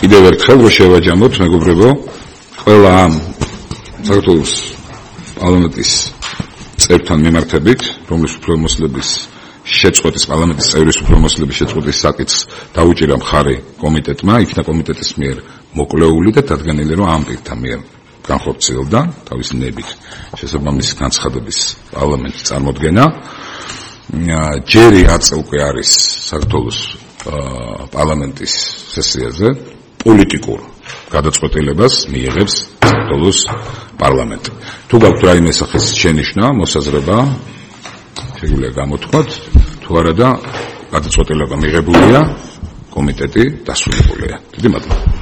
კიდევ ერთხელ რომ შევაჯამოთ მეგობრებო, ყველა ამ საქართველოს პარლამენტის წევრთან მიმართებით, რომლის უფლებამოსილების შეწყვეტის პარლამენტის წევრის უფლებამოსილების შეწყვეტის საკითხს დაუჭირა მხარი კომიტეტმა, იქნა კომიტეტის მიერ მოკლეული და დადგენილი, რომ ამ პირთა მიერ განხორციელდა თავისი ნებით შესაბამისი განცხადების პარლამენტის წარმოდგენა. ჯერი არც უკვე არის საქართველოს პარლამენტის სესიაზე პოლიტიკურ გადაწყვეტილებას მიიღებს საქართველოს პარლამენტი. თუ გაქვთ რაიმე სახის შენიშვნა, მოსაზრება, შეგვიძლია გამოთქვათ, თუ არა და გადაწყვეტილება მიღებულია, კომიტეტი დასრულებულია. დიდი მადლობა.